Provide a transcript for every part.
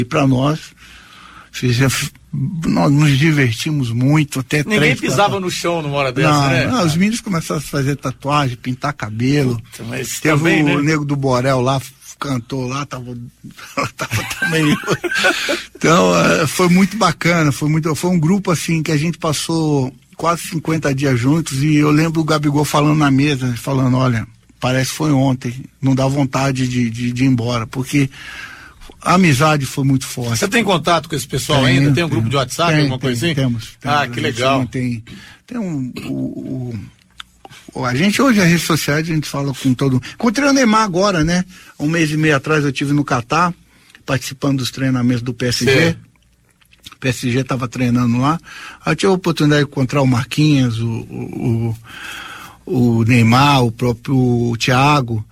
E para nós nos divertimos muito até ninguém pisava no chão numa hora dessa, né? Não, os meninos começaram a fazer tatuagem, pintar cabelo. Puta, mas teve também, o né? Nego do Borel lá, cantou lá, tava também. Então, foi muito bacana, foi um grupo assim que a gente passou quase 50 dias juntos, e eu lembro o Gabigol falando na mesa, falando, olha, parece que foi ontem, não dá vontade de ir embora, porque a amizade foi muito forte. Você tem contato com esse pessoal ainda? Tem um grupo de WhatsApp, alguma coisa assim? Temos. Que legal. Tem a gente hoje, as redes sociais, a gente fala com todo mundo. Encontrei o Neymar agora, né? 1 mês e meio atrás eu estive no Catar, participando dos treinamentos do PSG. O PSG estava treinando lá. Aí eu tive a oportunidade de encontrar o Marquinhos, o Neymar, o próprio Thiago,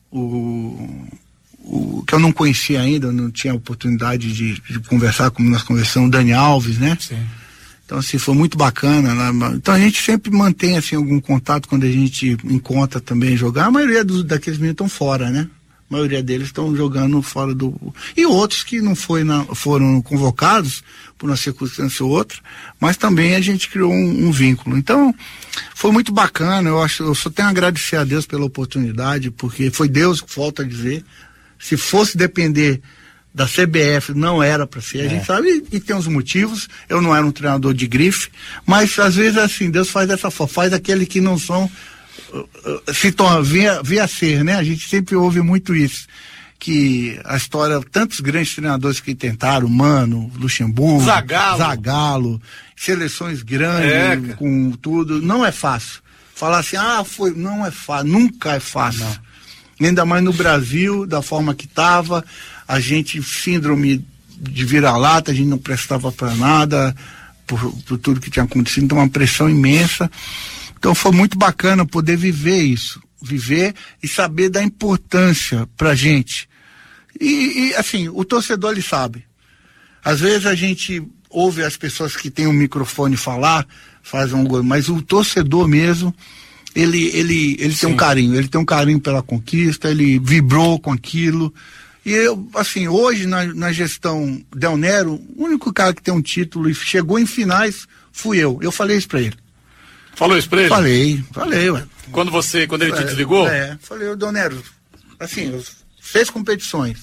que eu não conhecia ainda, não tinha oportunidade de conversar, como nós conversamos, o Dani Alves, né? Sim. Então, assim, foi muito bacana, né? Então a gente sempre mantém, assim, algum contato quando a gente encontra também jogar. A maioria daqueles meninos estão fora, né? A maioria deles estão jogando fora do... E outros que não foram convocados por uma circunstância ou outra, mas também a gente criou um vínculo. Então, foi muito bacana. Eu só tenho a agradecer a Deus pela oportunidade, porque foi Deus, volto a dizer. Se fosse depender da CBF, não era para ser, a gente sabe, e tem os motivos. Eu não era um treinador de grife, mas às vezes assim, Deus faz dessa forma, faz aquele que não são, se torna, via a ser, né? A gente sempre ouve muito isso, que a história, tantos grandes treinadores que tentaram, Mano, Luxemburgo, Zagallo, seleções grandes, com tudo, não é fácil. Falar assim, não é fácil, nunca é fácil. Não. Ainda mais no Brasil, da forma que estava, a gente, síndrome de vira-lata, a gente não prestava para nada, por tudo que tinha acontecido, então uma pressão imensa. Então foi muito bacana poder viver isso, viver e saber da importância pra gente. E assim, o torcedor, ele sabe. Às vezes a gente ouve as pessoas que têm um microfone falar, fazem um gol, mas o torcedor mesmo, ele tem um carinho pela conquista, ele vibrou com aquilo. E eu, assim, hoje na gestão Del Nero, o único cara que tem um título e chegou em finais fui eu. Eu falei isso pra ele. Falou isso pra ele? Falei, ué. Quando ele te desligou? Falei, Del Nero, assim, 6 competições,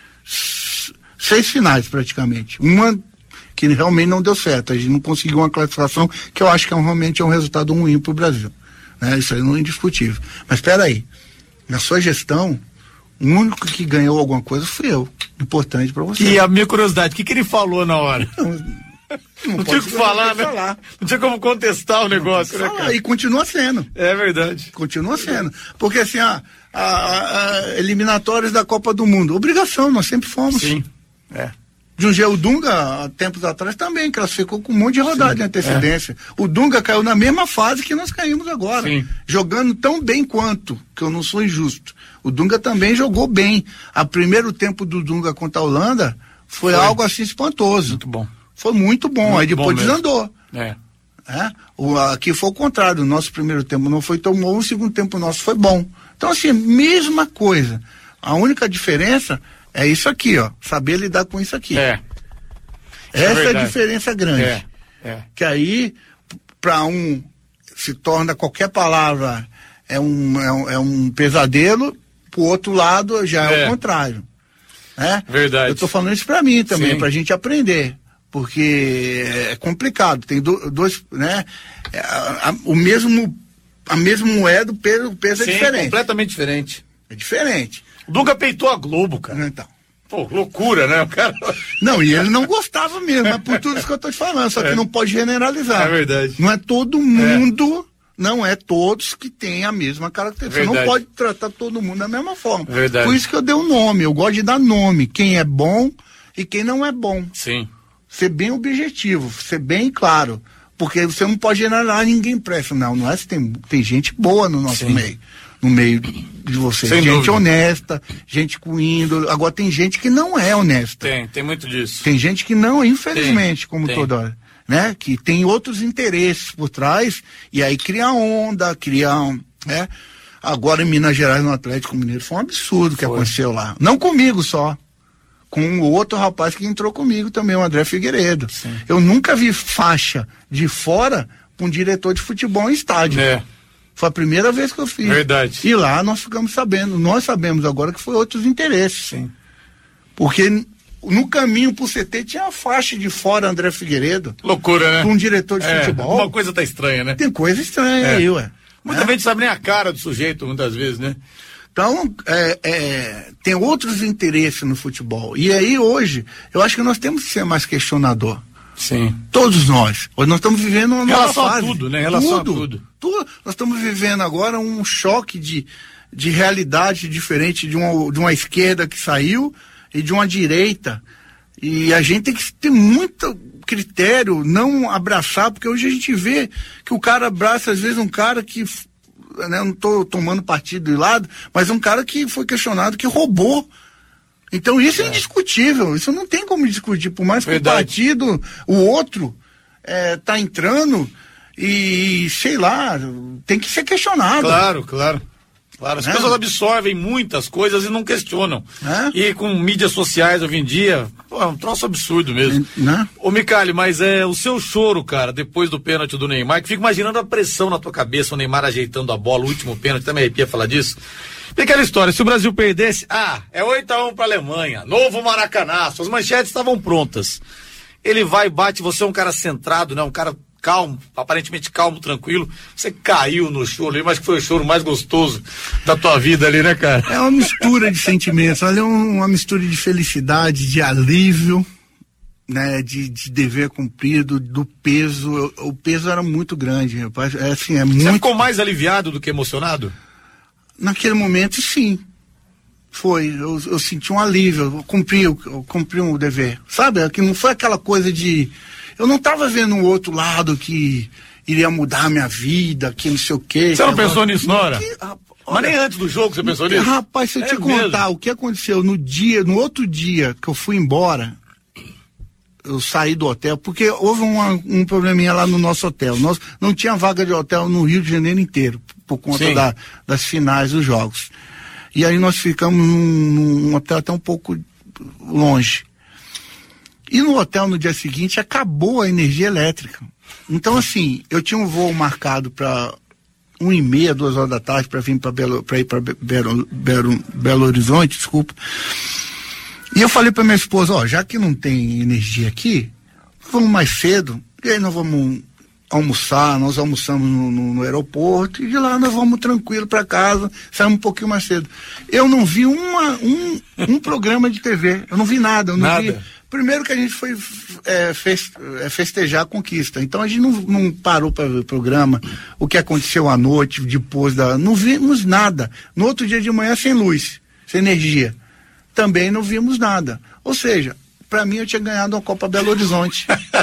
6 finais praticamente. Uma que realmente não deu certo, a gente não conseguiu uma classificação que eu acho que realmente é um resultado ruim pro Brasil. Isso aí não é indiscutível. Mas espera aí, na sua gestão, o único que ganhou alguma coisa fui eu. Importante pra você. E a minha curiosidade, o que ele falou na hora? Não tinha o que falar, né? Não tinha como contestar o negócio, né, cara? E continua sendo. É verdade. Continua sendo. Porque assim, eliminatórias da Copa do Mundo, obrigação, nós sempre fomos. Sim, De um jeito, o Dunga, há tempos atrás, também classificou com um monte de rodada de antecedência. O Dunga caiu na mesma fase que nós caímos agora. Sim. Jogando tão bem quanto, que eu não sou injusto. O Dunga também jogou bem. O primeiro tempo do Dunga contra a Holanda foi algo assim espantoso. Muito bom. Foi muito bom. Muito aí depois bom desandou. Aqui foi o contrário. O nosso primeiro tempo não foi tão bom, o segundo tempo nosso foi bom. Então, assim, mesma coisa. A única diferença é isso aqui, ó. Saber lidar com isso aqui. Essa é a diferença grande. Que aí, para um, se torna qualquer palavra é um pesadelo, pro outro lado já é o contrário. Verdade. Eu tô falando isso para mim também, pra gente aprender. Porque é complicado. Tem dois, né? A mesma moeda, o peso é diferente. Completamente diferente. É diferente. O Dunga peitou a Globo, cara. Então. Pô, loucura, né? O cara... Não, e ele não gostava mesmo, é por tudo isso que eu tô te falando, só que não pode generalizar. É verdade. Não é todo mundo, não é todos que têm a mesma característica. Você não pode tratar todo mundo da mesma forma. Verdade. Por isso que eu dei o nome, eu gosto de dar nome, quem é bom e quem não é bom. Sim. Ser bem objetivo, ser bem claro, porque você não pode generalizar, ninguém presta, não é se tem gente boa no nosso meio. No meio de vocês. Sem gente dúvida. Honesta, gente com índole. Agora tem gente que não é honesta. Tem muito disso. Tem gente que não, infelizmente, toda hora, né? Que tem outros interesses por trás, e aí cria onda, né? Agora em Minas Gerais, no Atlético Mineiro, foi um absurdo que aconteceu lá. Não comigo só. com o outro rapaz que entrou comigo também, o André Figueiredo. Sim. Eu nunca vi faixa de fora com um diretor de futebol em estádio. Foi a primeira vez que eu fiz. Verdade. E lá nós ficamos sabendo, nós sabemos agora que foi outros interesses. Sim. Porque no caminho pro CT tinha a faixa de fora André Figueiredo. Loucura, né? Com um diretor de futebol. Uma coisa tá estranha, né? Tem coisa estranha aí, ué. Muita gente sabe nem a cara do sujeito, muitas vezes, né? Então, tem outros interesses no futebol. E aí, hoje, eu acho que nós temos que ser mais questionador. Sim. Todos nós. Hoje nós estamos vivendo uma nova relação fase. A tudo, né? Em relação a tudo. Nós estamos vivendo agora um choque de realidade diferente de uma esquerda que saiu e de uma direita. E a gente tem que ter muito critério, não abraçar, porque hoje a gente vê que o cara abraça, às vezes, um cara que, né, não estou tomando partido de lado, mas um cara que foi questionado, que roubou. Então isso é indiscutível, isso não tem como discutir, por mais que o partido, o outro, tá entrando e, sei lá, tem que ser questionado. Claro. As pessoas absorvem muitas coisas e não questionam. E com mídias sociais hoje em dia, é um troço absurdo mesmo. Ô Micali, mas o seu choro, cara, depois do pênalti do Neymar, que fica imaginando a pressão na tua cabeça, o Neymar ajeitando a bola, o último pênalti, também arrepia falar disso. Tem aquela história, se o Brasil perdesse, é 8-1 pra Alemanha, novo Maracanã, suas manchetes estavam prontas. Ele vai e bate, você é um cara centrado, né? Um cara calmo, aparentemente calmo, tranquilo. Você caiu no choro ali, mas que foi o choro mais gostoso da tua vida ali, né, cara? É uma mistura de sentimentos, olha, uma mistura de felicidade, de alívio, né, de dever cumprido, do peso. O peso era muito grande, rapaz. Você ficou mais aliviado do que emocionado? Naquele momento, sim. Foi. Eu senti um alívio, eu cumpri um dever. Sabe? Que não foi aquela coisa de. Eu não estava vendo um outro lado que iria mudar a minha vida, que não sei o quê. Você não pensou nisso na hora? Mas nem antes do jogo você pensou nisso? Rapaz, se eu te contar o que aconteceu no outro dia que eu fui embora, eu saí do hotel, porque houve um probleminha lá no nosso hotel. Nós não tinha vaga de hotel no Rio de Janeiro inteiro, por conta das finais dos jogos. E aí nós ficamos num hotel até um pouco longe. E no hotel, no dia seguinte, acabou a energia elétrica. Então, assim, eu tinha um voo marcado para 1h30, 2h da tarde, para ir para Belo Horizonte, desculpa. E eu falei para minha esposa, já que não tem energia aqui, vamos mais cedo, e aí nós vamos almoçar, nós almoçamos no aeroporto, e de lá nós vamos tranquilo para casa, saímos um pouquinho mais cedo. Eu não vi um programa de TV, eu não vi nada, eu não vi. Primeiro que a gente foi festejar a conquista, então a gente não parou para ver o programa, o que aconteceu à noite, depois não vimos nada. No outro dia de manhã, sem luz, sem energia, também não vimos nada. Ou seja, para mim eu tinha ganhado a Copa Belo Horizonte.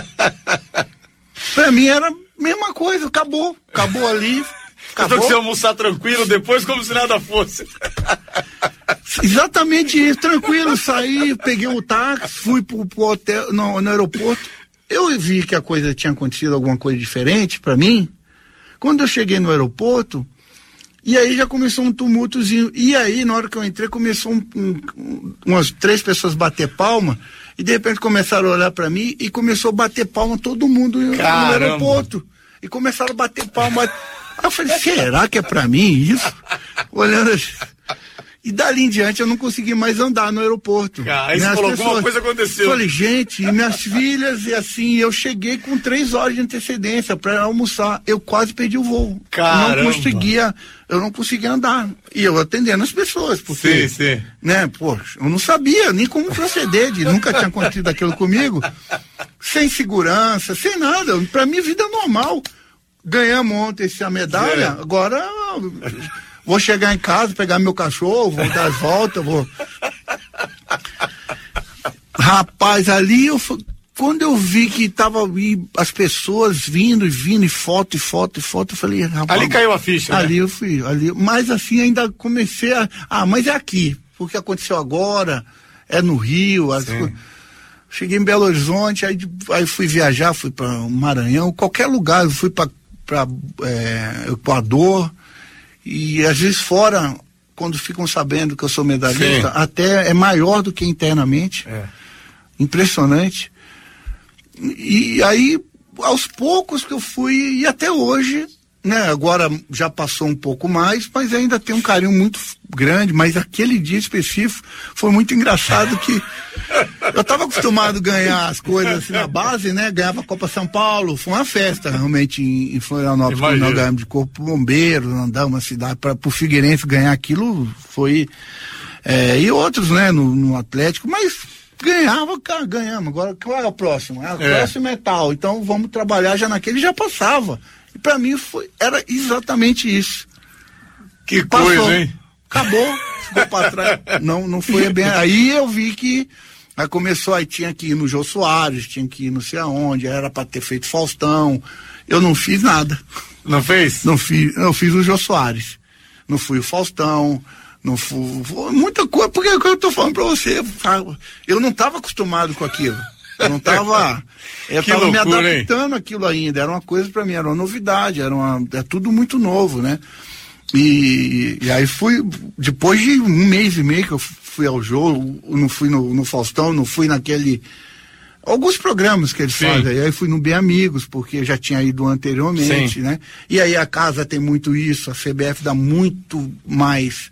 Para mim era a mesma coisa, acabou ali. Então que você almoçar tranquilo depois, como se nada fosse. Exatamente isso, tranquilo, saí, peguei o táxi, fui pro hotel, no aeroporto. Eu vi que a coisa tinha acontecido, alguma coisa diferente para mim. Quando eu cheguei no aeroporto, e aí já começou um tumultozinho. E aí, na hora que eu entrei, começou umas 3 pessoas bater palma, e de repente começaram a olhar para mim e começou a bater palma todo mundo no aeroporto. E começaram a bater palma. Aí eu falei, será que é para mim isso? Olhando assim. E dali em diante eu não consegui mais andar no aeroporto. Aí você falou, alguma coisa aconteceu. Eu falei, gente, e minhas filhas, e assim, eu cheguei com 3 horas de antecedência para almoçar. Eu quase perdi o voo. Caramba. Eu não conseguia andar. E eu atendendo as pessoas, porque, sim. né, poxa, eu não sabia nem como proceder, nunca tinha acontecido aquilo comigo. Sem segurança, sem nada. Para mim, vida normal. Ganhamos ontem a medalha, agora vou chegar em casa, pegar meu cachorro, vou dar as voltas, Rapaz, ali quando eu vi que tava as pessoas vindo, e foto, eu falei, rapaz. Ali caiu a ficha. Ali eu fui, mas assim ainda comecei mas é aqui, porque aconteceu agora, é no Rio, cheguei em Belo Horizonte, aí fui viajar, fui para Maranhão, qualquer lugar, eu fui para Equador, e às vezes fora quando ficam sabendo que eu sou medalhista, até é maior do que internamente. Impressionante. E aí, aos poucos que eu fui, e até hoje, né, agora já passou um pouco mais, mas ainda tem um carinho muito grande, mas aquele dia específico foi muito engraçado que eu estava acostumado a ganhar as coisas assim na base, né, ganhava a Copa São Paulo, foi uma festa realmente em Florianópolis, quando nós ganhamos de Corpo Bombeiro, andar uma cidade para o Figueirense ganhar aquilo foi, e outros, né, no Atlético, mas ganhamos, agora qual é o próximo? O próximo é tal, então vamos trabalhar já naquele, já passava. E pra mim era exatamente isso. Que passou, coisa, hein? Acabou, ficou pra trás. Não foi bem. Aí eu vi que aí começou, aí tinha que ir no Jô Soares, tinha que ir não sei aonde, era pra ter feito Faustão. Eu não fiz nada. Não fez? Não fiz, eu fiz o Jô Soares. Não fui o Faustão, não fui muita coisa, porque é o que eu tô falando pra você, eu não tava acostumado com aquilo. Eu não tava. Eu tava me adaptando àquilo ainda. Era uma coisa pra mim, era uma novidade, é tudo muito novo, né? E aí fui, depois de 1 mês e meio que eu fui ao jogo, não fui no Faustão, não fui naquele. Alguns programas que eles fazem. Aí fui no Bem Amigos, porque eu já tinha ido anteriormente, né? E aí a casa tem muito isso, a CBF dá muito mais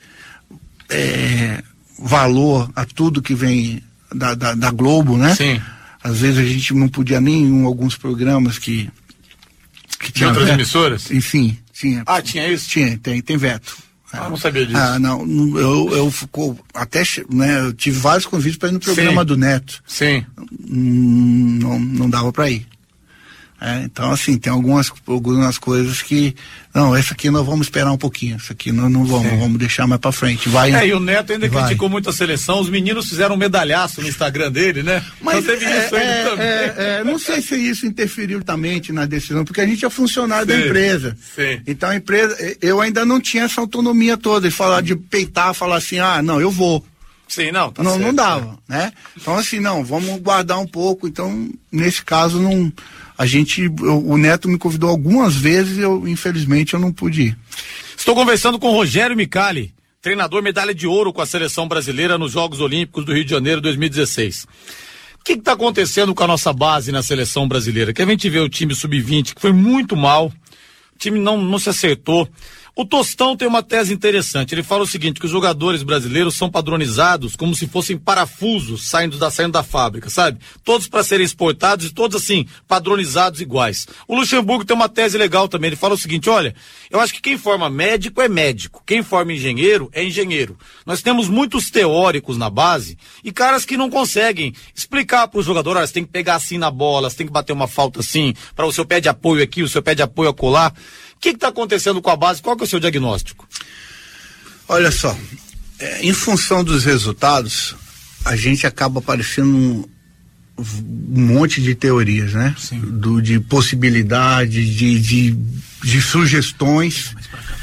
valor a tudo que vem da Globo, né? Sim. Às vezes a gente não podia nem ir em alguns programas que tinha outras emissoras? Enfim, tinha. Ah, tinha isso? Tem veto. Não sabia disso. Não, eu ficou até, né, eu tive vários convites para ir no programa do Neto. Sim. Não dava para ir. Então, assim, tem algumas coisas que, não, essa aqui nós vamos esperar um pouquinho, essa aqui não vamos deixar mais pra frente, vai. E o Neto ainda criticou muito a seleção, os meninos fizeram um medalhaço no Instagram dele, né? Mas teve isso ainda também. Não sei se isso interferiu diretamente na decisão, porque a gente é funcionário da empresa. Sim. Então a empresa, eu ainda não tinha essa autonomia toda, de falar, de peitar, falar assim, não, eu vou. Sim, não dava, né? Então assim, não, vamos guardar um pouco, então, nesse caso, não... o Neto me convidou algumas vezes, infelizmente eu não pude ir. Estou conversando com Rogério Micali, treinador medalha de ouro com a seleção brasileira nos Jogos Olímpicos do Rio de Janeiro 2016. O que está acontecendo com a nossa base na seleção brasileira? Que a gente vê o time sub-20 que foi muito mal, o time não se acertou. O Tostão tem uma tese interessante, ele fala o seguinte, que os jogadores brasileiros são padronizados como se fossem parafusos saindo da fábrica, sabe? Todos para serem exportados e todos assim, padronizados iguais. O Luxemburgo tem uma tese legal também, ele fala o seguinte, olha, eu acho que quem forma médico é médico, quem forma engenheiro é engenheiro. Nós temos muitos teóricos na base e caras que não conseguem explicar para o jogador, olha, você tem que pegar assim na bola, você tem que bater uma falta assim, para o seu pé de apoio aqui, o seu pé de apoio acolá. O que está acontecendo com a base? Qual que é o seu diagnóstico? Olha só, em função dos resultados, a gente acaba aparecendo um monte de teorias, né? Sim. De possibilidades, de sugestões,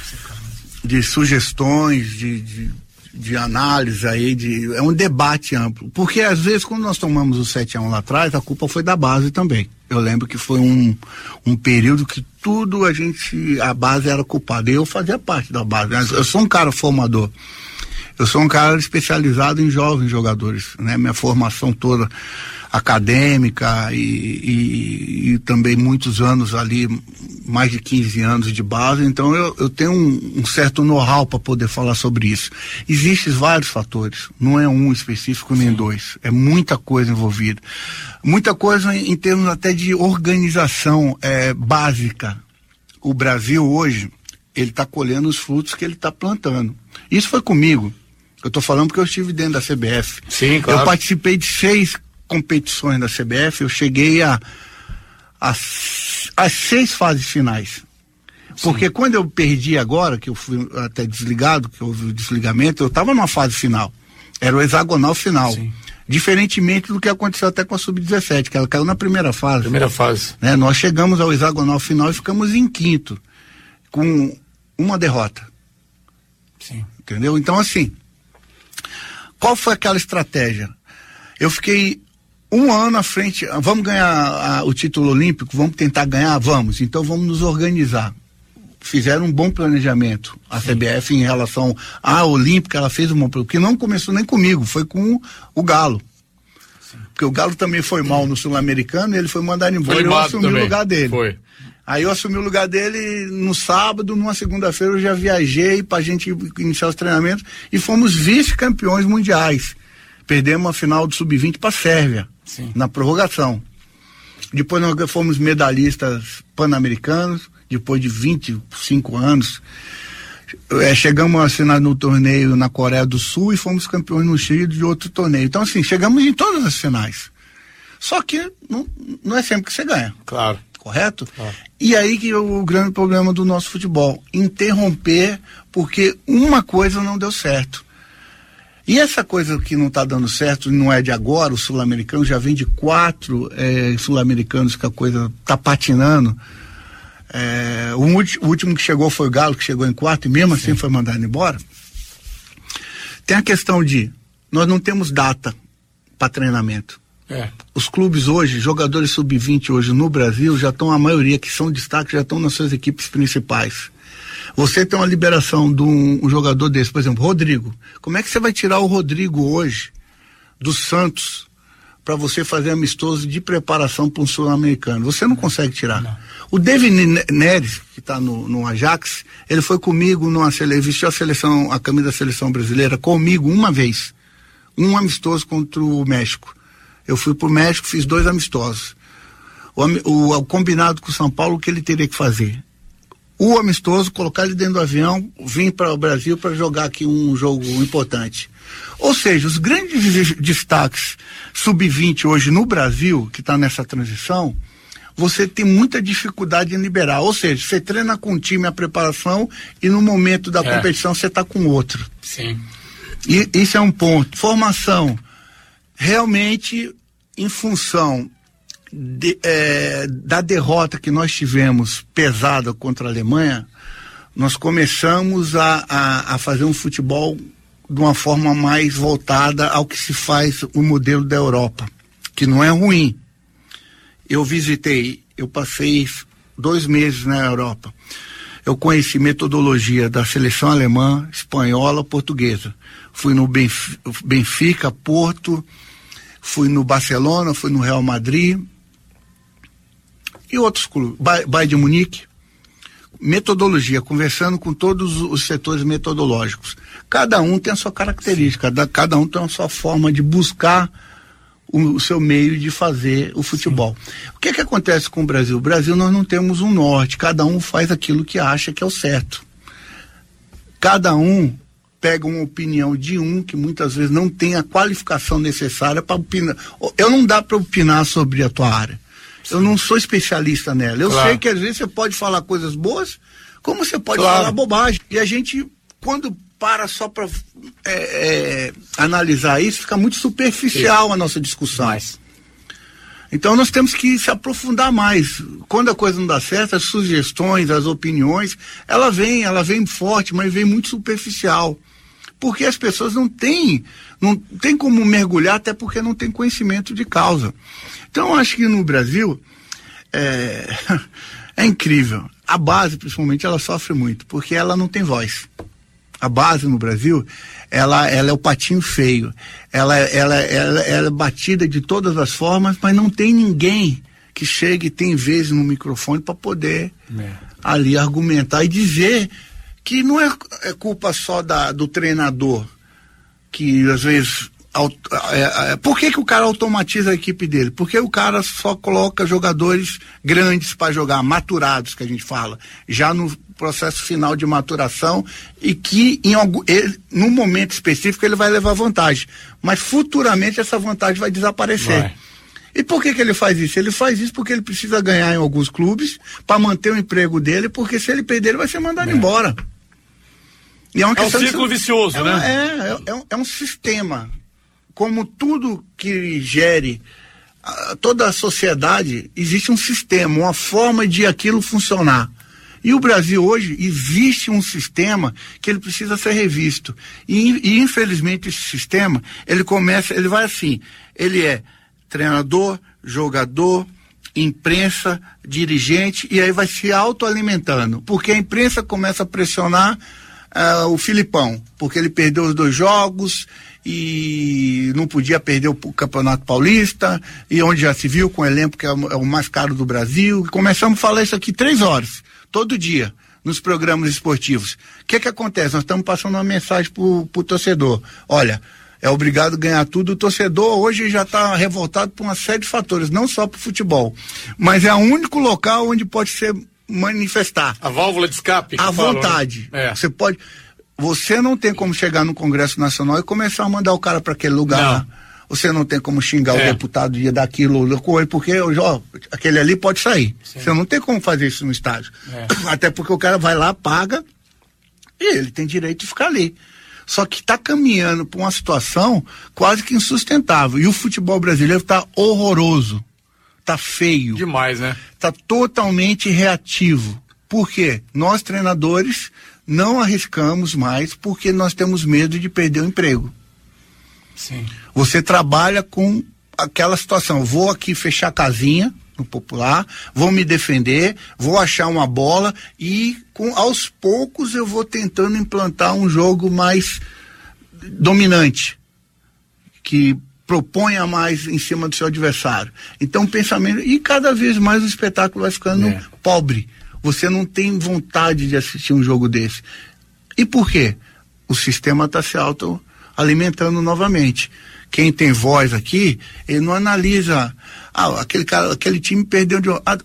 de análise aí, é um debate amplo. Porque às vezes quando nós tomamos o 7-1 lá atrás, a culpa foi da base também. Eu lembro que foi um período que tudo a base era culpada. Eu fazia parte da base. Eu sou um cara formador. Eu sou um cara especializado em jovens jogadores, né? Minha formação toda acadêmica e também muitos anos ali, mais de 15 anos de base, então eu tenho um certo know-how para poder falar sobre isso. Existem vários fatores, não é um específico nem dois, é muita coisa envolvida. Muita coisa em termos até de organização básica. O Brasil hoje, ele está colhendo os frutos que ele está plantando. Isso foi comigo. Eu estou falando porque eu estive dentro da CBF. Sim, claro. Eu participei de 6 competições da CBF, eu cheguei às 6 fases finais. Porque quando eu perdi agora, que eu fui até desligado, que houve o desligamento, eu estava numa fase final. Era o hexagonal final. Sim. Diferentemente do que aconteceu até com a Sub-17, que ela caiu na primeira fase. Né? Nós chegamos ao hexagonal final e ficamos em 5º, com uma derrota. Sim. Entendeu? Então, assim, qual foi aquela estratégia? Eu fiquei 1 ano à frente, vamos ganhar o título olímpico, vamos tentar ganhar, vamos, então vamos nos organizar. fizeram um bom planejamento. A CBF em relação à Olímpica, ela fez uma, que não começou nem comigo, foi com o Galo. Porque o Galo também foi mal no Sul-Americano, ele foi mandado embora e eu assumi o lugar dele. Foi. Aí eu assumi o lugar dele no sábado, numa segunda-feira eu já viajei pra gente iniciar os treinamentos e fomos vice-campeões mundiais. Perdemos a final do Sub-20 pra Sérvia, na prorrogação. Depois nós fomos medalhistas pan-americanos, depois de 25 anos. Chegamos a assinar no torneio na Coreia do Sul e fomos campeões no Chile de outro torneio. Então, assim, chegamos em todas as finais. Só que não é sempre que você ganha. Claro. Correto? Claro. E aí que é o grande problema do nosso futebol. Interromper porque uma coisa não deu certo. E essa coisa que não está dando certo não é de agora, o sul-americano já vem de 4 sul-americanos que a coisa está patinando. O último que chegou foi o Galo, que chegou em 4 e mesmo assim foi mandado embora. Tem a questão de nós não temos data para treinamento. Os clubes hoje, jogadores sub-20 hoje no Brasil, já estão, a maioria que são destaques, já estão nas suas equipes principais. Você tem uma liberação de um jogador desse, por exemplo, Rodrigo. Como é que você vai tirar o Rodrigo hoje do Santos para você fazer amistoso de preparação para um sul-americano? Você não consegue tirar. Não. O David Neres, que está no Ajax, ele foi comigo vestiu a camisa da seleção brasileira comigo uma vez. Um amistoso contra o México. Eu fui pro México, fiz 2 amistosos. O combinado com o São Paulo, o que ele teria que fazer? O amistoso, colocar ele dentro do avião, vir para o Brasil para jogar aqui um jogo importante. Ou seja, os grandes destaques sub-20 hoje no Brasil, que está nessa transição, você tem muita dificuldade em liberar. Ou seja, você treina com um time a preparação e no momento da competição você está com outro. Sim. E isso é um ponto. Formação. Realmente, em função da derrota que nós tivemos pesada contra a Alemanha, nós começamos a fazer um futebol de uma forma mais voltada ao que se faz o modelo da Europa, que não é ruim. Eu passei 2 meses na Europa. Eu conheci metodologia da seleção alemã, espanhola, portuguesa. Fui no Benfica, Porto, fui no Barcelona, fui no Real Madrid e outros clubes, Bayern de Munique. Metodologia, conversando com todos os setores metodológicos. Cada um tem a sua característica, cada um tem a sua forma de buscar o seu meio de fazer o futebol. Sim. O que acontece com o Brasil? O Brasil, nós não temos um norte, cada um faz aquilo que acha que é o certo. Cada um pega uma opinião de um que muitas vezes não tem a qualificação necessária para opinar. Não dá para opinar sobre a tua área. Sim. Eu não sou especialista nela. Eu sei que às vezes você pode falar coisas boas, como você pode falar bobagem. E a gente, quando para só para analisar isso, fica muito superficial a nossa discussão. Então nós temos que se aprofundar mais. Quando a coisa não dá certo, as sugestões, as opiniões, ela vem forte, mas vem muito superficial. Porque as pessoas não têm como mergulhar, até porque não tem conhecimento de causa. Então eu acho que no Brasil é incrível. A base, principalmente, ela sofre muito, porque ela não tem voz. A base no Brasil, ela é o patinho feio. Ela é batida de todas as formas, mas não tem ninguém que chegue e tem vezes no microfone para poder ali argumentar e dizer que não é culpa só do treinador, que às vezes por que o cara automatiza a equipe dele? Porque o cara só coloca jogadores grandes para jogar, maturados, que a gente fala, já no processo final de maturação, e que num momento específico ele vai levar vantagem, mas futuramente essa vantagem vai desaparecer. E por que ele faz isso? Ele faz isso porque ele precisa ganhar em alguns clubes para manter o emprego dele, porque se ele perder ele vai ser mandado embora. E um ciclo vicioso, né? É um sistema. Como tudo que gere toda a sociedade, existe um sistema, uma forma de aquilo funcionar. E o Brasil hoje, existe um sistema que ele precisa ser revisto. E infelizmente esse sistema, ele vai assim, ele é treinador, jogador, imprensa, dirigente, e aí vai se autoalimentando, porque a imprensa começa a pressionar o Filipão, porque ele perdeu os 2 jogos e não podia perder o Campeonato Paulista, e onde já se viu com o elenco que é o mais caro do Brasil. Começamos a falar isso aqui 3 horas, todo dia, nos programas esportivos. O que acontece? Nós estamos passando uma mensagem pro torcedor. Olha, é obrigado a ganhar tudo. O torcedor hoje já está revoltado por uma série de fatores, não só pro futebol, mas é o único local onde pode ser manifestar. A válvula de escape. À vontade. Né? Você não tem como chegar no Congresso Nacional e começar a mandar o cara para aquele lugar lá. Você não tem como xingar o deputado e daquilo, porque aquele ali pode sair. Sim. Você não tem como fazer isso no estádio. Até porque o cara vai lá, paga e ele tem direito de ficar ali. Só que está caminhando para uma situação quase que insustentável. E o futebol brasileiro está horroroso. Está feio. Demais, né? Está totalmente reativo. Por quê? Nós, treinadores, não arriscamos mais porque nós temos medo de perder o emprego. Sim. Você trabalha com aquela situação. Vou aqui fechar a casinha no popular, vou me defender, vou achar uma bola e aos poucos eu vou tentando implantar um jogo mais dominante, que proponha mais em cima do seu adversário. Então, pensamento, e cada vez mais o espetáculo vai ficando pobre. Você não tem vontade de assistir um jogo desse. E por quê? O sistema está se autoalimentando novamente. Quem tem voz aqui, ele não analisa, aquele time perdeu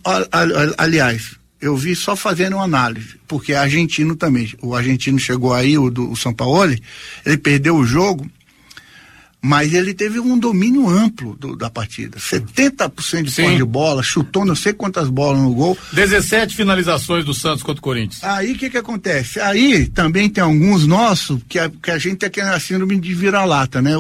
aliás, eu vi só fazendo uma análise, porque é argentino também, o argentino chegou aí, o Sampaoli, ele perdeu o jogo, mas ele teve um domínio amplo da partida. 70% de posse de bola, chutou não sei quantas bolas no gol. 17 finalizações do Santos contra o Corinthians. Aí o que acontece? Aí também tem alguns nossos que a gente tem aquela síndrome de vira-lata, né?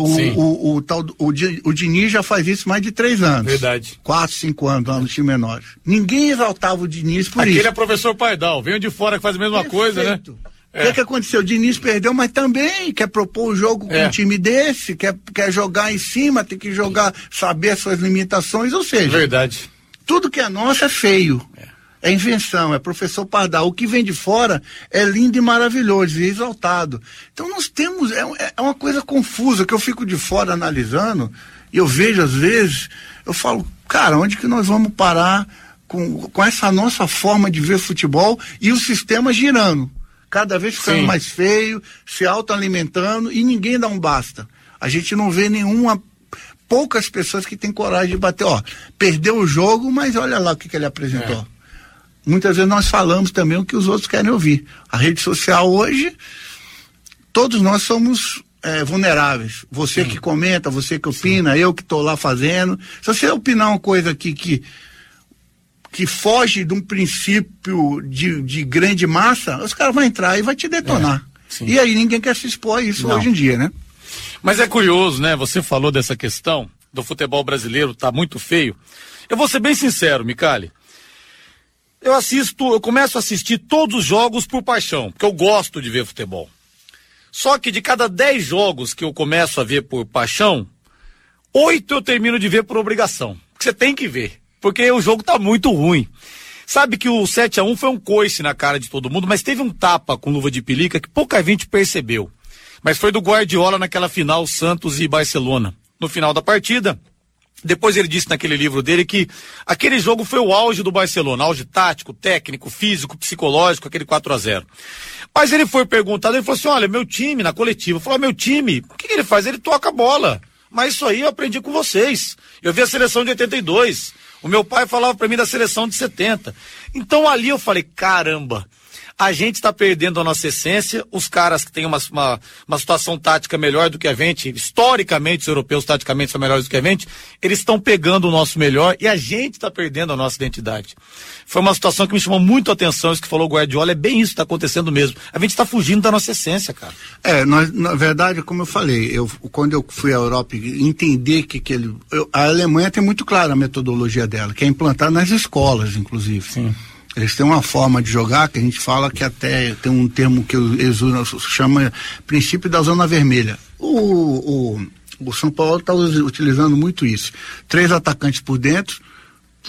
O Diniz já faz isso mais de 3 anos. Verdade. 4, 5 anos lá no time menor. Ninguém exaltava o Diniz por isso. Aquele é professor Pardal, veio de fora que faz a mesma coisa, né? O que aconteceu? O Diniz perdeu, mas também quer propor o jogo com um time desse, quer jogar em cima, tem que jogar, saber as suas limitações, ou seja... Verdade. Tudo que é nosso é feio. É invenção, é professor Pardal. O que vem de fora é lindo e maravilhoso e exaltado. Então nós temos, é uma coisa confusa, que eu fico de fora analisando, e eu vejo às vezes, eu falo, cara, onde que nós vamos parar com essa nossa forma de ver futebol e o sistema girando? Cada vez ficando mais feio, se autoalimentando e ninguém dá um basta. A gente não vê poucas pessoas que têm coragem de bater, perdeu o jogo, mas olha lá o que ele apresentou. Muitas vezes nós falamos também o que os outros querem ouvir. A rede social hoje, todos nós somos vulneráveis. Você que comenta, você que opina, eu que estou lá fazendo. Se você opinar uma coisa aqui que foge de um princípio de grande massa, os caras vão entrar e vai te detonar. E aí ninguém quer se expor a isso hoje em dia, né? Mas é curioso, né? Você falou dessa questão do futebol brasileiro, tá muito feio. Eu vou ser bem sincero, Micali. Eu começo a assistir todos os jogos por paixão, porque eu gosto de ver futebol. Só que de cada 10 jogos que eu começo a ver por paixão, 8 eu termino de ver por obrigação. Porque você tem que ver. Porque o jogo tá muito ruim. Sabe que o 7-1 foi um coice na cara de todo mundo, mas teve um tapa com luva de pelica que pouca gente percebeu. Mas foi do Guardiola naquela final Santos e Barcelona. No final da partida, depois ele disse naquele livro dele que aquele jogo foi o auge do Barcelona, auge tático, técnico, físico, psicológico, aquele 4-0. Mas ele foi perguntado, ele falou assim, olha, meu time, na coletiva, falou, meu time, o que ele faz? Ele toca a bola. Mas isso aí eu aprendi com vocês. Eu vi a seleção de 82. O meu pai falava pra mim da seleção de 70. Então ali eu falei, caramba, a gente está perdendo a nossa essência, os caras que têm uma situação tática melhor do que a gente, historicamente os europeus taticamente são melhores do que a gente, eles estão pegando o nosso melhor e a gente está perdendo a nossa identidade. Foi uma situação que me chamou muito a atenção, isso que falou o Guardiola, é bem isso que está acontecendo mesmo. A gente está fugindo da nossa essência, cara. Na verdade, como eu falei, quando eu fui à Europa entender a Alemanha tem muito clara a metodologia dela, que é implantar nas escolas, inclusive. Sim. Eles têm uma forma de jogar que a gente fala que até tem um termo que eles chama princípio da zona vermelha. O São Paulo está utilizando muito isso. 3 atacantes por dentro,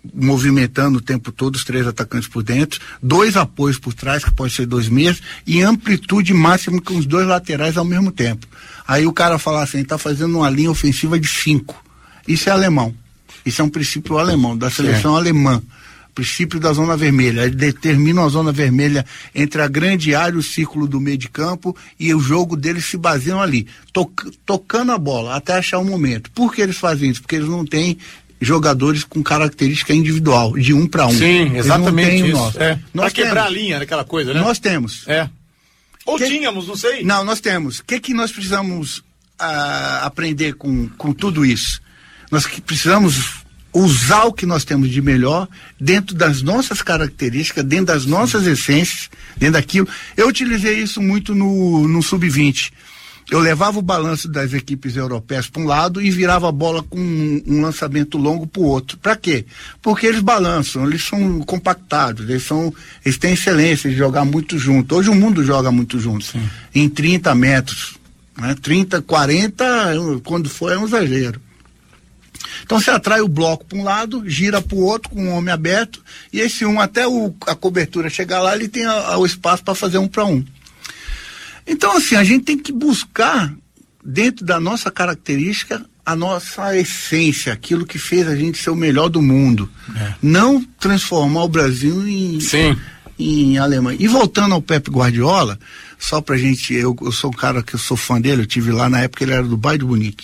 movimentando o tempo todo, os 3 atacantes por dentro, 2 apoios por trás, que pode ser 2 meias, e amplitude máxima com os 2 laterais ao mesmo tempo. Aí o cara fala assim, tá fazendo uma linha ofensiva de 5. Isso é alemão. Isso é um princípio alemão, da seleção alemã. Princípio da zona vermelha. Ele determina a zona vermelha entre a grande área e o círculo do meio de campo, e o jogo deles se baseia ali, tocando a bola até achar o momento. Por que eles fazem isso? Porque eles não têm jogadores com característica individual, de 1 para 1. Sim, exatamente isso. Nós pra quebrar a linha, aquela coisa, né? Nós temos. Ou tínhamos, não sei. Não, nós temos. O que nós precisamos aprender com tudo isso? Nós precisamos usar o que nós temos de melhor dentro das nossas características, dentro das nossas essências, dentro daquilo. Eu utilizei isso muito no Sub-20. Eu levava o balanço das equipes europeias para um lado e virava a bola com um lançamento longo para o outro. Para quê? Porque eles balançam, eles são compactados, eles têm excelência de jogar muito junto. Hoje o mundo joga muito junto, em 30 metros, né? 30, 40, quando for é um exagero. Então você atrai o bloco para um lado, gira para o outro com um homem aberto, e esse até a cobertura chegar lá, ele tem o espaço para fazer 1 para 1. Então, assim, a gente tem que buscar, dentro da nossa característica, a nossa essência, aquilo que fez a gente ser o melhor do mundo. Não transformar o Brasil em Alemanha. E voltando ao Pep Guardiola, só pra gente, eu sou um cara que eu sou fã dele, eu tive lá na época, ele era do Bayern de Munique.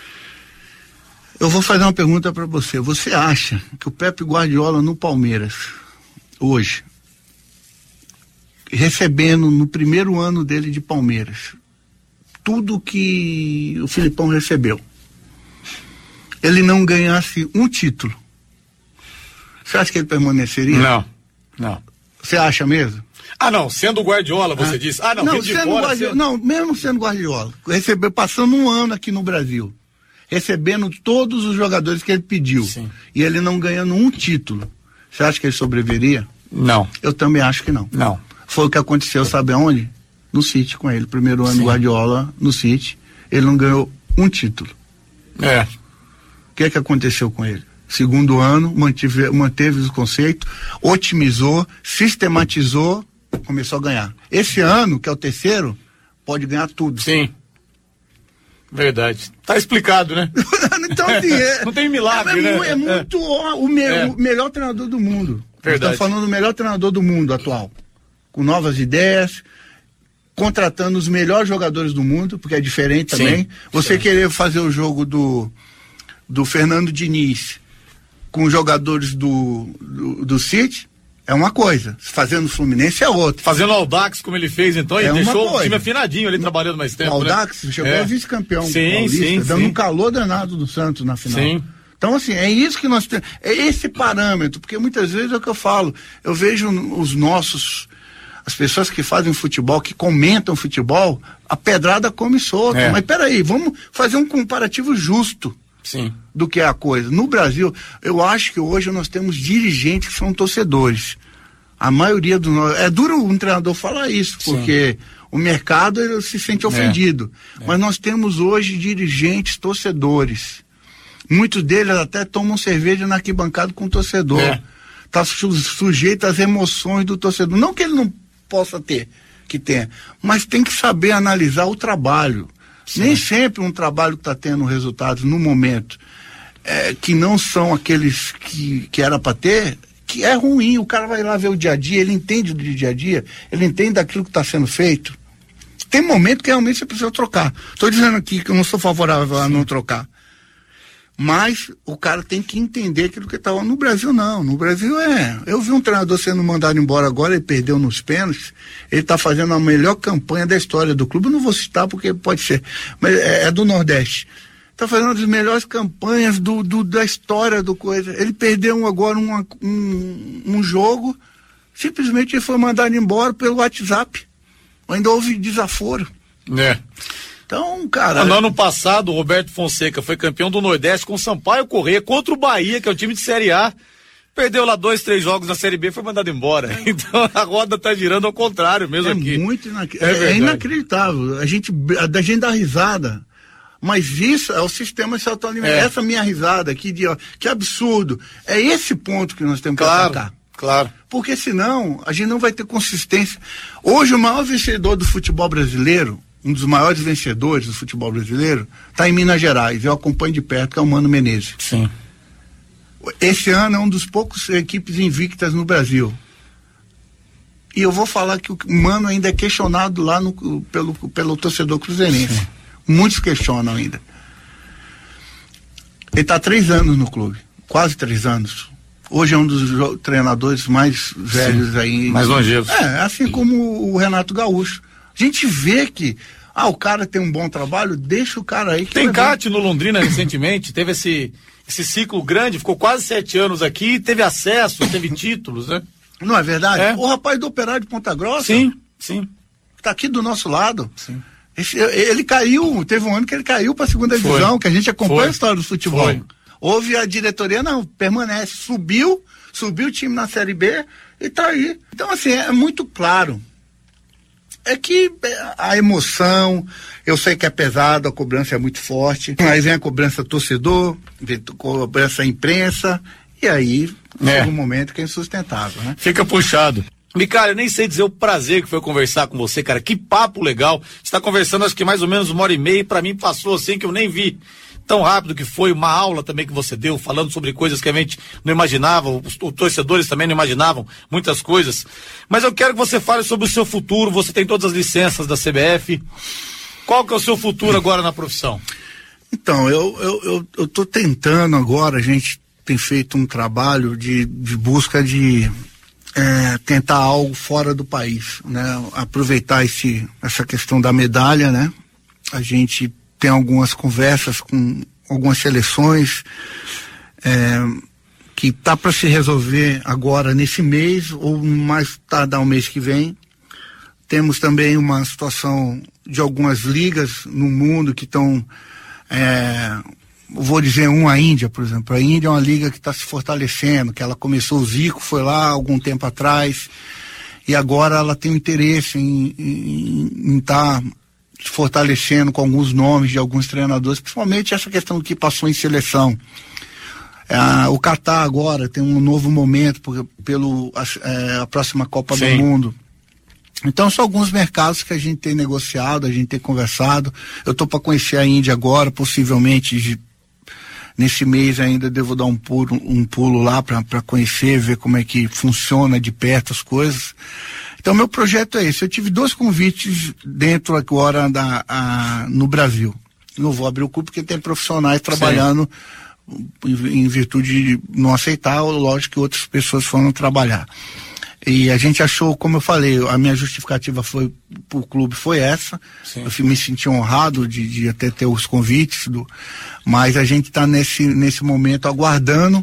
Eu vou fazer uma pergunta para você. Você acha que o Pep Guardiola no Palmeiras, hoje, recebendo no primeiro ano dele de Palmeiras, tudo que o Filipão recebeu, ele não ganhasse um título, você acha que ele permaneceria? Não. Você acha mesmo? Não, sendo Guardiola, você disse. Não, mesmo sendo Guardiola, passando um ano aqui no Brasil, recebendo todos os jogadores que ele pediu, e ele não ganhando um título, você acha que ele sobreviveria? Não. Eu também acho que não. Não. Foi o que aconteceu, sabe aonde? No City com ele. Primeiro ano Guardiola no City, ele não ganhou um título. O que aconteceu com ele? Segundo ano, manteve o conceito, otimizou, sistematizou, começou a ganhar. Esse ano, que é o terceiro, pode ganhar tudo. Sim. Verdade. Tá explicado, né? Então, assim, não tem milagre, né? É muito o melhor treinador do mundo. Verdade. Estamos falando do melhor treinador do mundo atual. Com novas ideias, contratando os melhores jogadores do mundo, porque é diferente também. Você querer fazer o jogo do Fernando Diniz com os jogadores do City é uma coisa, fazendo o Fluminense é outra. Fazendo o Audax como ele fez, então, e deixou o time afinadinho ali trabalhando mais tempo. O Audax chegou a vice-campeão paulista, dando um calor danado do Santos na final. Então, assim, é isso que nós temos, é esse parâmetro, porque muitas vezes é o que eu falo, eu vejo as pessoas que fazem futebol, que comentam futebol, a pedrada come solta. Mas peraí, vamos fazer um comparativo justo do que é a coisa. No Brasil, eu acho que hoje nós temos dirigentes que são torcedores. A maioria dos nós. É duro um treinador falar isso, porque o mercado ele se sente ofendido. Mas nós temos hoje dirigentes torcedores. Muitos deles até tomam cerveja na arquibancada com o torcedor. Está sujeito às emoções do torcedor. Não que ele não possa ter, que tenha, mas tem que saber analisar o trabalho. Nem sempre um trabalho que está tendo resultados no momento que não são aqueles que era para ter, que é ruim. O cara vai lá ver o dia a dia, ele entende do dia a dia, ele entende daquilo que está sendo feito. Tem momento que realmente você precisa trocar. Estou dizendo aqui que eu não sou favorável a não trocar. Mas o cara tem que entender aquilo que estava no Brasil, não. No Brasil eu vi um treinador sendo mandado embora agora, ele perdeu nos pênaltis, ele está fazendo a melhor campanha da história do clube, eu não vou citar porque pode ser, mas é do Nordeste. Está fazendo uma das melhores campanhas da história do coisa. Ele perdeu agora um jogo, simplesmente ele foi mandado embora pelo WhatsApp. Ainda houve desaforo. Então, cara... No ano passado, o Roberto Fonseca foi campeão do Nordeste com o Sampaio Corrêa contra o Bahia, que é o time de Série A. Perdeu lá 2, 3 jogos na Série B e foi mandado embora. Então a roda tá girando ao contrário mesmo aqui. É inacreditável. A gente dá risada. Mas isso é o sistema se autoalimentar. Essa minha risada aqui, que absurdo. É esse ponto que nós temos que atacar. Claro. Porque senão, a gente não vai ter consistência. Hoje, o maior vencedor do futebol brasileiro, um dos maiores vencedores do futebol brasileiro, está em Minas Gerais. Eu acompanho de perto, que é o Mano Menezes. Sim. Esse ano é um dos poucos equipes invictas no Brasil. E eu vou falar que o Mano ainda é questionado lá pelo torcedor cruzeirense. Sim. Muitos questionam ainda. Ele está há 3 anos no clube, quase 3 anos. Hoje é um dos treinadores mais velhos. Sim, aí. Mais longevos. Assim como o Renato Gaúcho. A gente vê que o cara tem um bom trabalho, deixa o cara aí. Tem Cate no Londrina recentemente, teve esse ciclo grande, ficou quase 7 anos aqui, teve acesso, teve títulos, né? Não é verdade? O rapaz do Operário de Ponta Grossa. Sim. Tá aqui do nosso lado. Sim. Ele caiu, teve um ano que ele caiu pra 2ª divisão, que a gente acompanha a história do futebol. Houve a diretoria, não, permanece, subiu o time na Série B e tá aí. Então, assim, é muito claro. É que a emoção, eu sei que é pesado, a cobrança é muito forte, aí vem a cobrança torcedor, vem a cobrança imprensa, e aí chega um momento que é insustentável, né? Fica puxado. Micali, eu nem sei dizer o prazer que foi conversar com você, cara, que papo legal. Você tá conversando acho que mais ou menos 1h30 e pra mim passou assim que eu nem vi. Tão rápido que foi, uma aula também que você deu, falando sobre coisas que a gente não imaginava, os torcedores também não imaginavam muitas coisas. Mas eu quero que você fale sobre o seu futuro, você tem todas as licenças da CBF. Qual que é o seu futuro agora na profissão? Então, eu tô tentando agora, a gente tem feito um trabalho de busca de tentar algo fora do país, né? Aproveitar essa questão da medalha, né? A gente tem algumas conversas com algumas seleções que tá para se resolver agora nesse mês ou mais tardar o mês que vem. Temos também uma situação de algumas ligas no mundo que estão, vou dizer a Índia, por exemplo. A Índia é uma liga que está se fortalecendo, que ela começou, o Zico foi lá há algum tempo atrás e agora ela tem um interesse em estar se fortalecendo com alguns nomes de alguns treinadores, principalmente essa questão que passou em seleção. O Catar agora tem um novo momento a próxima Copa do Mundo. Então são alguns mercados que a gente tem negociado, a gente tem conversado. Eu estou para conhecer a Índia agora, possivelmente nesse mês ainda devo dar um pulo lá para conhecer, ver como é que funciona de perto as coisas. Então, meu projeto é esse. Eu tive 2 convites dentro agora no Brasil. Não vou abrir o clube porque tem profissionais trabalhando em virtude de não aceitar, lógico que outras pessoas foram trabalhar. E a gente achou, como eu falei, a minha justificativa pro clube foi essa. Sim. Eu me senti honrado de até ter os convites, mas a gente está nesse momento aguardando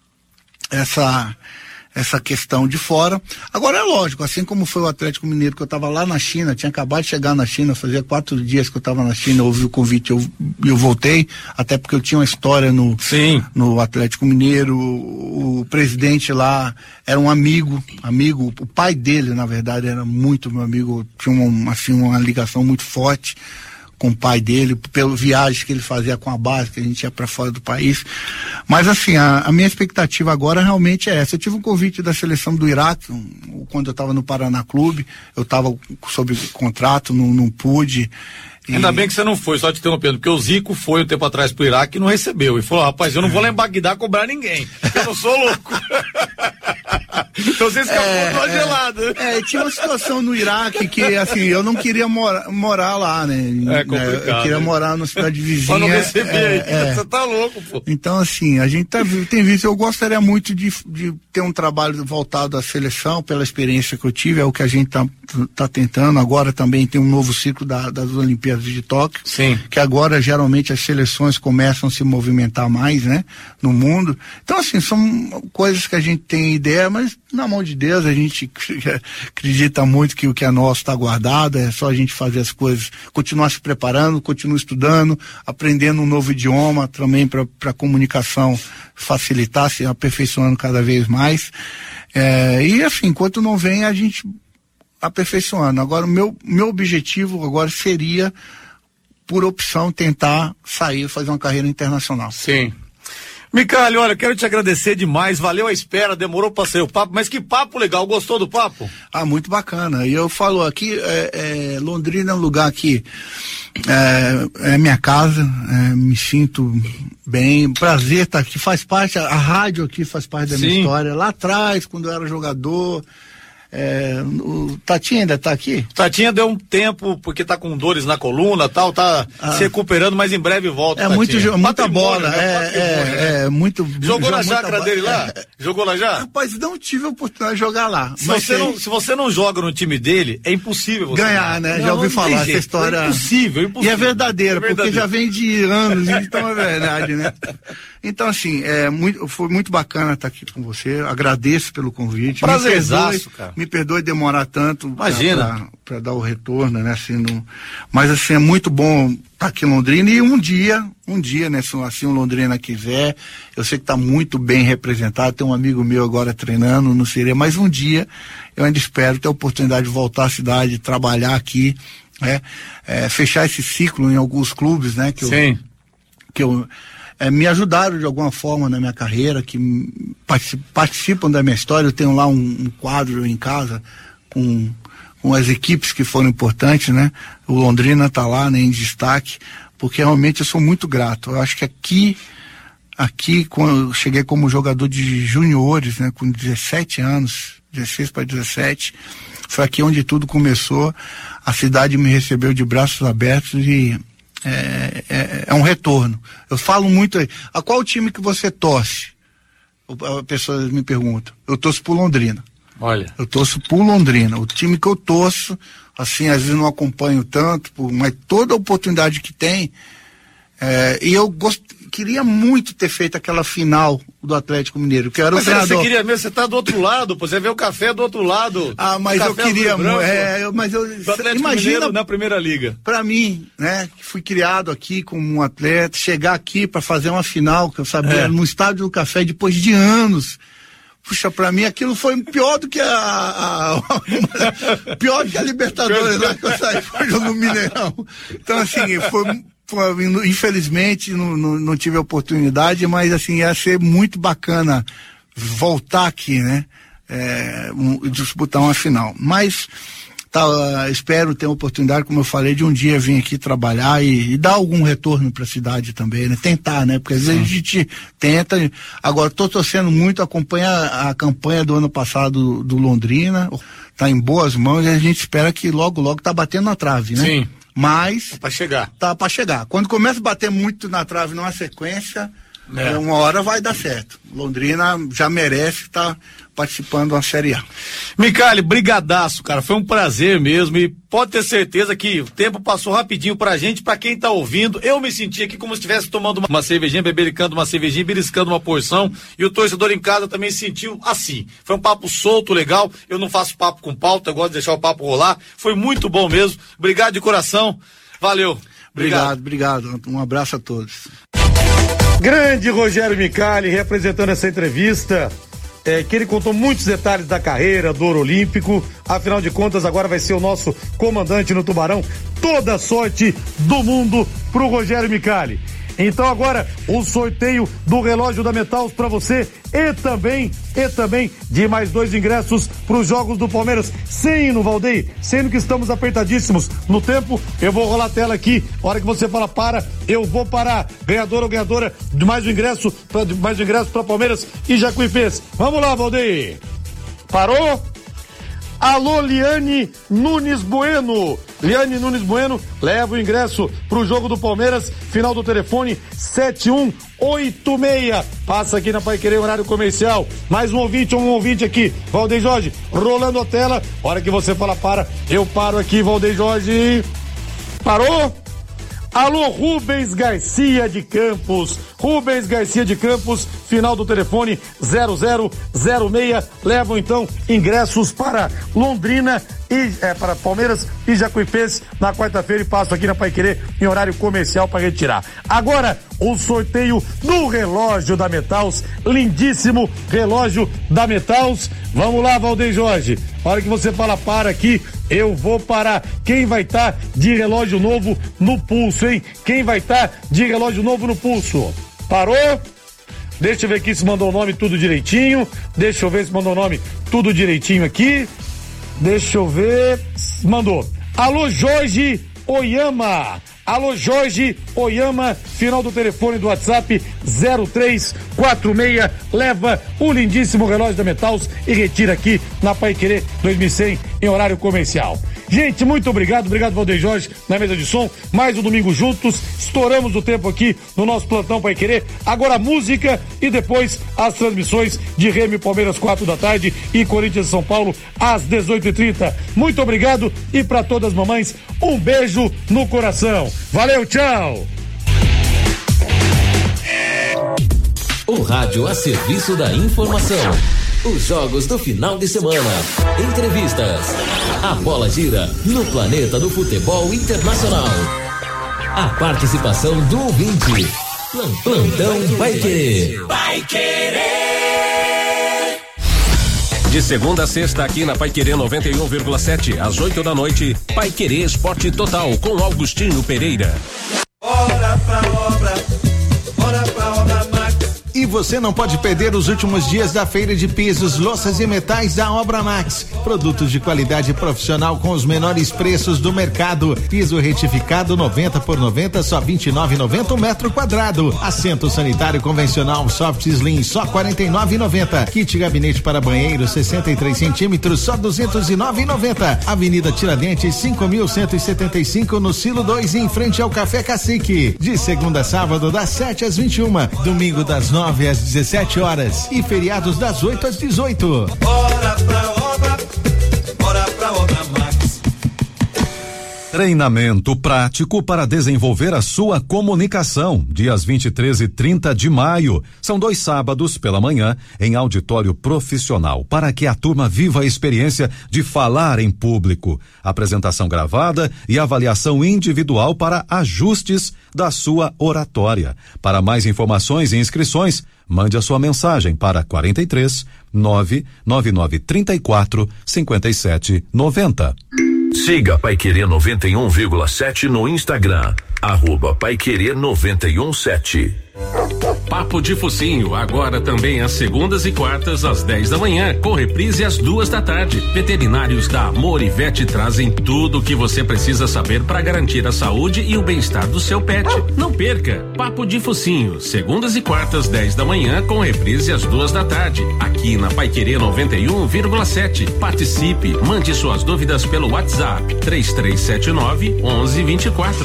essa questão de fora. Agora é lógico, assim como foi o Atlético Mineiro, que eu estava lá na China, tinha acabado de chegar na China, fazia 4 dias que eu estava na China, eu ouvi o convite e eu voltei, até porque eu tinha uma história no Atlético Mineiro. O presidente lá era um amigo, o pai dele, na verdade, era muito meu amigo, tinha uma ligação muito forte com o pai dele, pelo viagens que ele fazia com a base, que a gente ia para fora do país. Mas assim, a minha expectativa agora realmente é essa. Eu tive um convite da seleção do Iraque, quando eu estava no Paraná Clube, eu estava sob contrato, não pude. Ainda bem que você não foi, só te interrompendo, porque o Zico foi um tempo atrás pro Iraque e não recebeu. E falou, rapaz, eu não vou lá em Bagdá cobrar ninguém, eu não sou louco. Então você escapou do gelado. Tinha uma situação no Iraque que, assim, eu não queria morar lá, né? É complicado. Eu queria morar numa cidade vizinha. Pra não receber aí, você tá louco, pô. Então, assim, a gente tem visto, eu gostaria muito de ter um trabalho voltado à seleção, pela experiência que eu tive, é o que a gente tá tentando. Agora também tem um novo ciclo das Olimpíadas de Tóquio. Sim. Que agora, geralmente, as seleções começam a se movimentar mais, né? No mundo. Então, assim, são coisas que a gente tem ideia, mas na mão de Deus a gente acredita muito que o que é nosso está guardado, é só a gente fazer as coisas, continuar se preparando, continuar estudando, aprendendo um novo idioma também para comunicação facilitar, se aperfeiçoando cada vez mais. E assim, enquanto não vem, a gente aperfeiçoando. Agora, o meu objetivo agora seria por opção, tentar sair, fazer uma carreira internacional. Sim. Micali, olha, quero te agradecer demais, valeu a espera, demorou pra sair o papo, mas que papo legal, gostou do papo? Muito bacana, e eu falo aqui, Londrina é um lugar que é minha casa, me sinto bem, prazer estar aqui, faz parte, a rádio aqui faz parte da minha história, lá atrás, quando eu era jogador. O Tatinha ainda tá aqui? Tatinha deu um tempo, porque tá com dores na coluna e tal, tá se recuperando, mas em breve volta. Muita bola, muito. Jogou na chácara dele lá? Jogou lá já? Rapaz, não tive a oportunidade de jogar lá. Se você não joga no time dele, é impossível você ganhar, né? Já ouvi falar essa história. É impossível. E é verdadeira, porque já vem de anos, então é verdade, né? Então, assim, foi muito bacana estar aqui com você, agradeço pelo convite. Prazerzaço, cara. Me perdoe demorar tanto. Imagina. Pra dar o retorno, né? Assim, mas, assim, é muito bom estar aqui em Londrina e um dia, né? Se assim o Londrina quiser, eu sei que está muito bem representado, tem um amigo meu agora treinando, não seria, mas um dia eu ainda espero ter a oportunidade de voltar à cidade, trabalhar aqui, né? Fechar esse ciclo em alguns clubes, né? Que eu me ajudaram de alguma forma na minha carreira, que participam da minha história. Eu tenho lá um quadro em casa com as equipes que foram importantes, né? O Londrina tá lá, né, em destaque, porque realmente eu sou muito grato. Eu acho que aqui quando eu cheguei como jogador de juniores, né, com 17 anos, 16 para 17, foi aqui onde tudo começou. A cidade me recebeu de braços abertos e é um retorno. Eu falo muito aí. A qual time que você torce? A pessoa me pergunta. Eu torço por Londrina. Olha. Eu torço por Londrina. O time que eu torço, assim, às vezes não acompanho tanto, mas toda a oportunidade que tem. E eu queria muito ter feito aquela final do Atlético Mineiro, que era o treinador. Você queria mesmo, você tá do outro lado, pô, você vê o café do outro lado. Mas eu queria, imagina na Primeira Liga. Pra mim, né, que fui criado aqui como um atleta, chegar aqui pra fazer uma final, que eu sabia, no Estádio do Café, depois de anos. Puxa, pra mim aquilo foi pior do que pior do que a Libertadores lá que eu saí no Mineirão. Então, assim, infelizmente não tive a oportunidade, mas assim, ia ser muito bacana voltar aqui, né? Disputar uma final. Mas espero ter a oportunidade, como eu falei, de um dia vir aqui trabalhar e dar algum retorno para a cidade também, né? Tentar, né? Porque às vezes a gente tenta. Agora, tô torcendo muito, acompanha a campanha do ano passado do Londrina, tá em boas mãos e a gente espera que logo tá batendo na trave, né? Sim. Mas tá para chegar. Quando começa a bater muito na trave numa sequência, uma hora vai dar certo. Londrina já merece estar participando da Série A. Micali, brigadaço, cara, foi um prazer mesmo e pode ter certeza que o tempo passou rapidinho pra gente, pra quem tá ouvindo. Eu me senti aqui como se estivesse tomando uma cervejinha, bebericando uma cervejinha, beliscando uma porção, e o torcedor em casa também se sentiu assim. Foi um papo solto, legal. Eu não faço papo com pauta, eu gosto de deixar o papo rolar. Foi muito bom mesmo. Obrigado de coração. Valeu. Obrigado. Um abraço a todos. Grande Rogério Micali representando essa entrevista, que ele contou muitos detalhes da carreira, do ouro olímpico. Afinal de contas, agora vai ser o nosso comandante no Tubarão. Toda a sorte do mundo pro Rogério Micali. Então agora o sorteio do relógio da Metals para você e também de mais 2 ingressos para os jogos do Palmeiras. Sem hino, Valdeir, sendo que estamos apertadíssimos no tempo, eu vou rolar a tela aqui. A hora que você fala para, eu vou parar. Ganhador ou ganhadora de mais um ingresso para Palmeiras e Jacuipense. Vamos lá, Valdeir. Parou? Alô, Liane Nunes Bueno. Liane Nunes Bueno leva o ingresso pro jogo do Palmeiras, final do telefone 7186. Passa aqui na Paiquerê, horário comercial. Mais um ouvinte aqui. Valdeir Jorge, rolando a tela. Hora que você fala para, eu paro aqui, Valdeir Jorge. Parou? Alô, Rubens Garcia de Campos. Rubens Garcia de Campos, final do telefone 0006. Levam então ingressos para Londrina e para Palmeiras e Jacuipense na quarta-feira e passo aqui na Paiquerê em horário comercial para retirar. Agora, o sorteio do relógio da Metals, lindíssimo relógio da Metals. Vamos lá, Valdeir Jorge. A hora que você fala para aqui, Eu vou parar. Quem vai estar de relógio novo no pulso, hein? Quem vai estar de relógio novo no pulso? Parou? Deixa eu ver aqui se mandou o nome tudo direitinho. Deixa eu ver se mandou o nome tudo direitinho aqui. Deixa eu ver. Mandou. Alô, Jorge Oyama. Alô, Jorge Oyama, final do telefone do WhatsApp 0346, leva o lindíssimo relógio da Metals e retira aqui na Paiquerê 2100 em horário comercial. Gente, muito obrigado, Valdeir Jorge na mesa de som, mais um domingo juntos, estouramos o tempo aqui no nosso plantão Paiquerê, agora música e depois as transmissões de Remo e Palmeiras 4 da tarde e Corinthians e São Paulo às 18h30. Muito obrigado e para todas as mamães, um beijo no coração. Valeu, tchau! O rádio a serviço da informação. Os jogos do final de semana. Entrevistas. A bola gira no planeta do futebol internacional. A participação do ouvinte. Plantão Paiquerê. De segunda a sexta aqui na Paiquerê 91,7 às 8 da noite, Paiquerê Esporte Total com Augustinho Pereira. Bora pra obra Max. E você não pode perder os últimos dias da feira de pisos, louças e metais da Obra Max. Produtos de qualidade profissional com os menores preços do mercado. Piso retificado 90 por 90, só 29,90 metro quadrado. Assento sanitário convencional soft slim, só 49,90. Kit gabinete para banheiro 63 centímetros, só 209,90. Avenida Tiradentes 5.175 no Silo 2, em frente ao Café Cacique. De segunda a sábado das 7 às 21, domingo das 9 às 17 horas e feriados das 8 às 18. Bora pra obra Max. Treinamento prático para desenvolver a sua comunicação, dias 23 e 30 de maio. São 2 sábados pela manhã em auditório profissional, para que a turma viva a experiência de falar em público. Apresentação gravada e avaliação individual para ajustes da sua oratória. Para mais informações e inscrições, mande a sua mensagem para 43 99934 5790. Siga Paiquerê 91,7 no Instagram, @Paiquerê 91,7. Papo de Focinho, agora também às segundas e quartas às 10 da manhã, com reprise às 2 da tarde. Veterinários da Amor e Vet trazem tudo o que você precisa saber para garantir a saúde e o bem-estar do seu pet. Não perca, Papo de Focinho, segundas e quartas 10 da manhã, com reprise às 2 da tarde, aqui na Paiquerê 91,7. Participe, mande suas dúvidas pelo WhatsApp 3379 1124.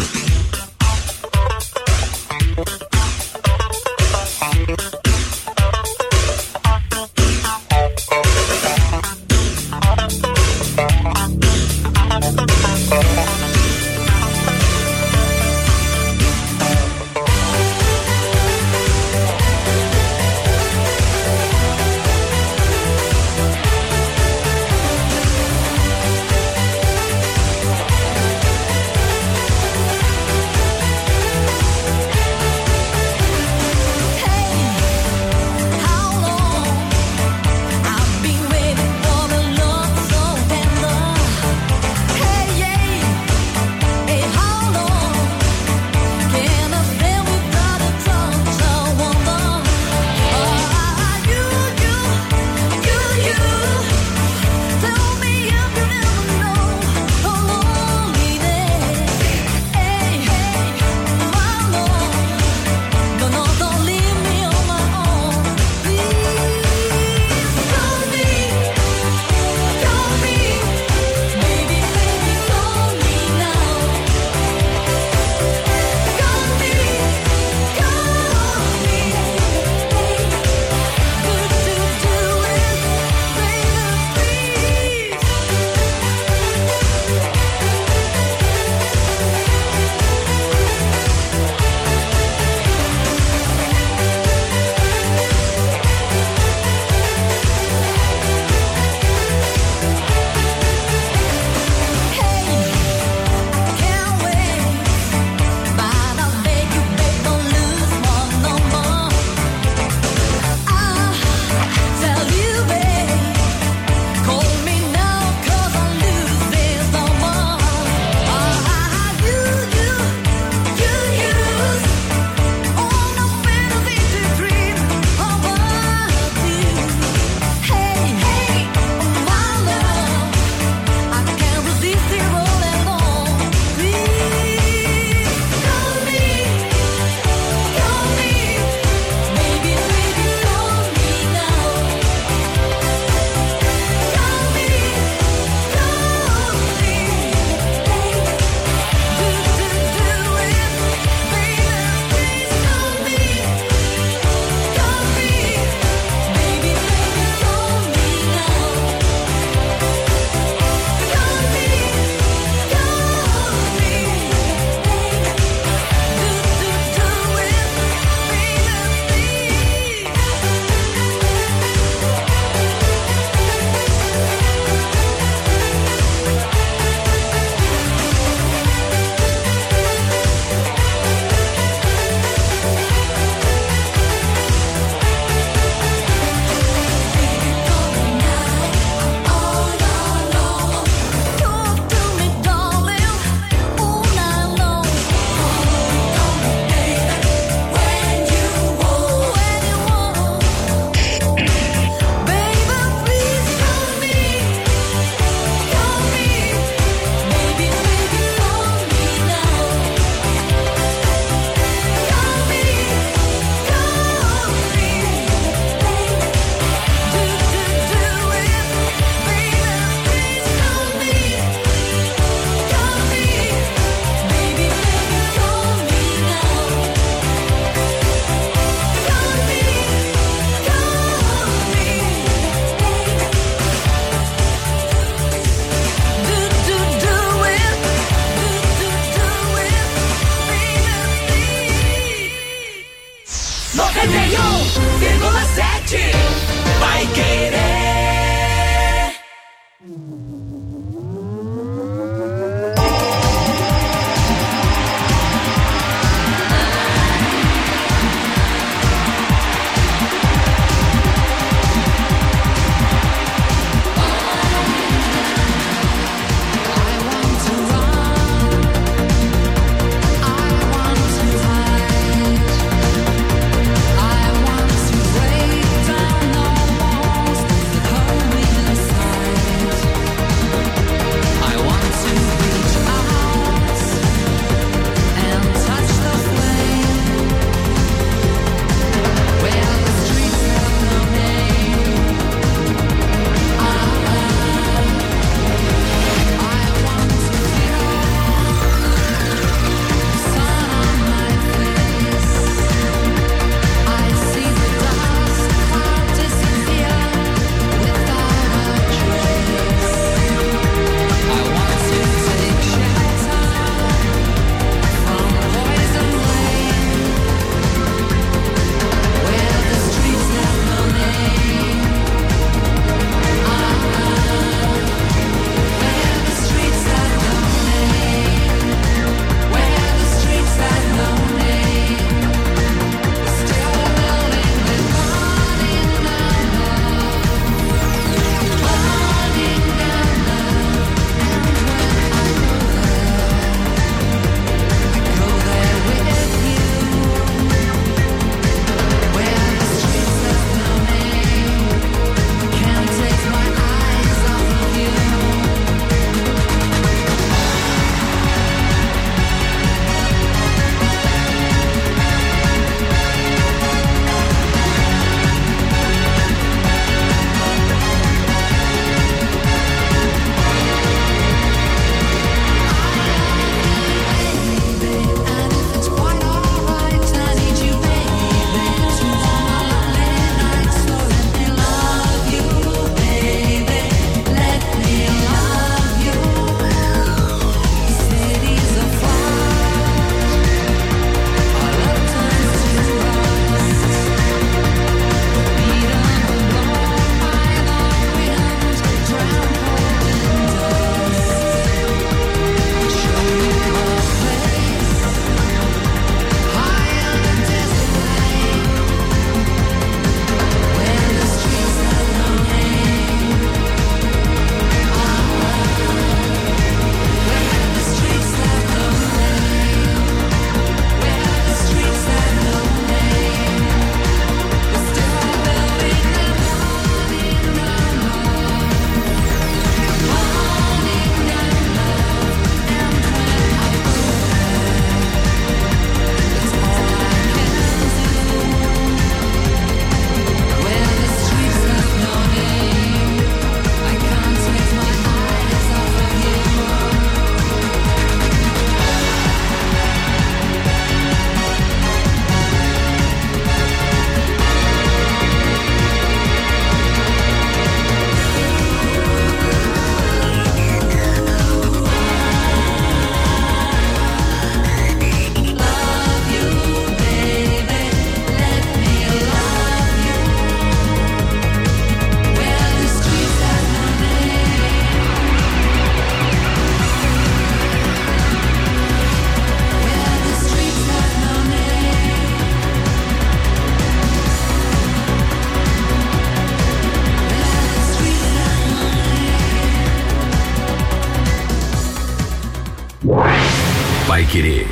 Querer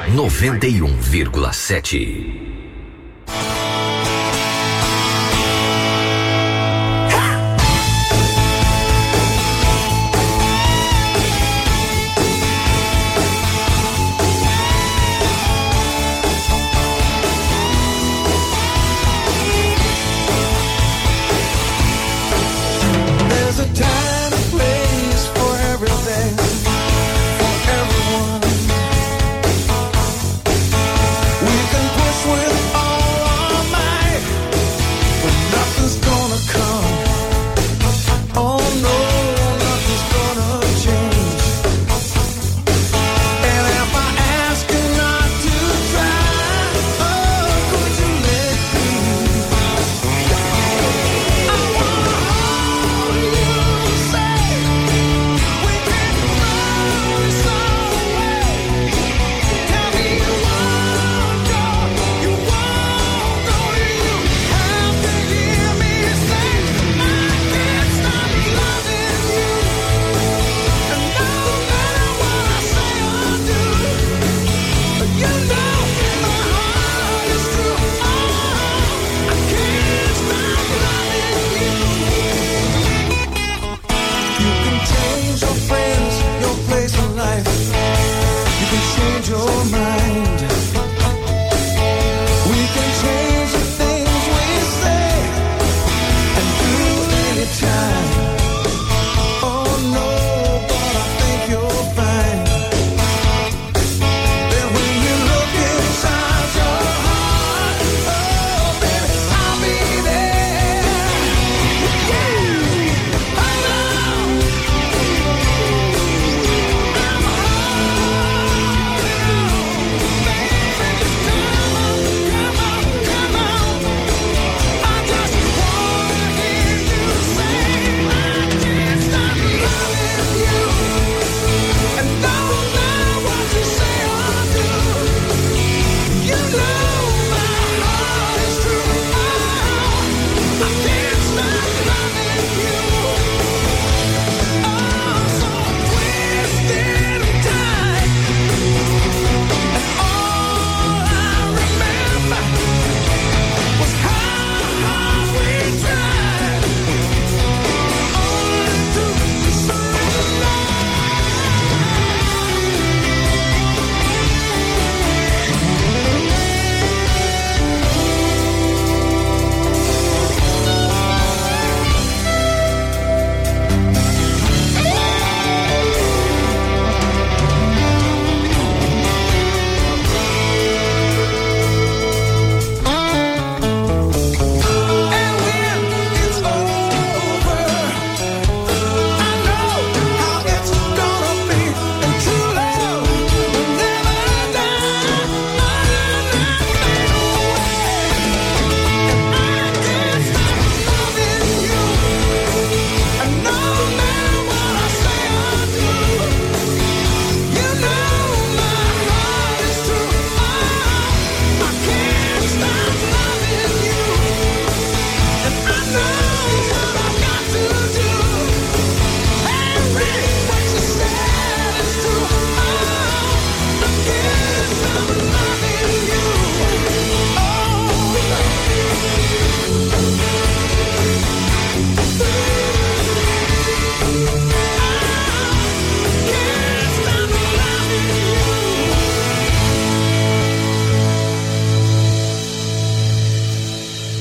91,7.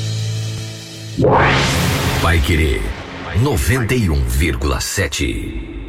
Vai Querer 91,7.